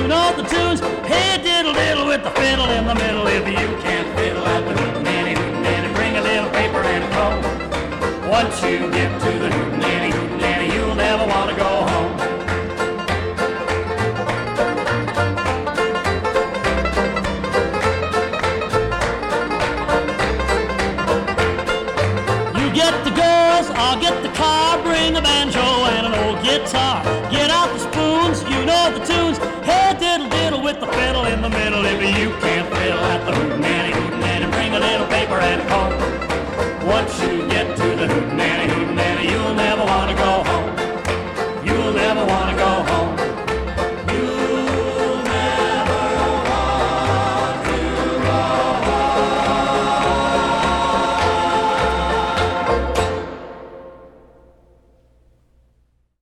you know the tunes. Hey, diddle diddle with the fiddle in the middle. If you can't fiddle at the hootenanny, bring a little paper and a comb. Once you get to the hootenanny, you'll never want to go home. You get the girls, I'll get the car, bring a banjo and an old guitar. Get out the spoons, you know the tunes. Hey, diddle diddle with the fiddle in the middle. If you can't